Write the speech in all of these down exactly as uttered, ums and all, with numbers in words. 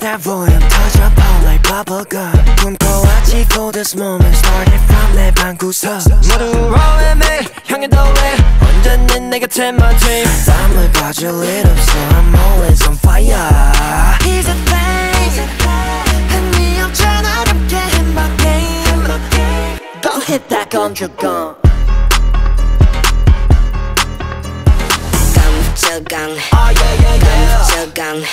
that volume 터져 pop like bubblegum 꿈꿔왔지 for this moment started from 내 방구석 모두 rolling me 향해 더해 언제는 내 곁에 my team 땀을 빠질 일 없어 I'm always on fire He's a thing 흥미없잖아 어렵게 행복해 Go hit that 건조건 깜짝강 Oh yeah yeah yeah 깜짝강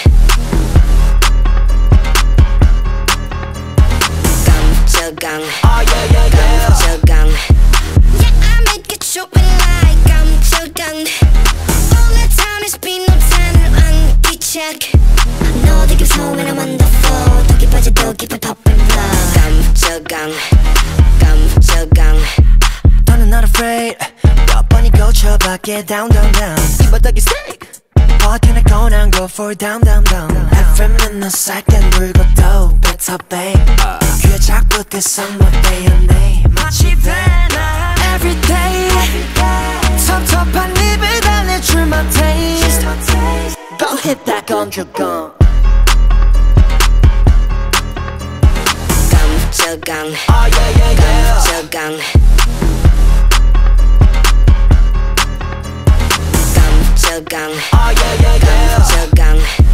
깜짝강 Oh yeah yeah yeah 깜짝강 Yeah I make it show me like 깜짝강 All the time is been no time 안기착 너 되게 무서워 when I'm on the floor 더 깊어져 더 깊어 top and blow 깜짝강 깜짝강 너는 not afraid 몇 번이 고쳐봤게 down down down 이 바닥이 steak What can I go now go for down down down 에프엠은 너 second 불고 또 better babe 귀에 자꾸 떼성 못 떼어내 마치 venom Everyday 텁텁한 입을 달래줄 my taste Go hit that 건조건 깜짝강 Oh yeah yeah yeah 깜짝강 깜짝강 Oh yeah yeah yeah 깜짝강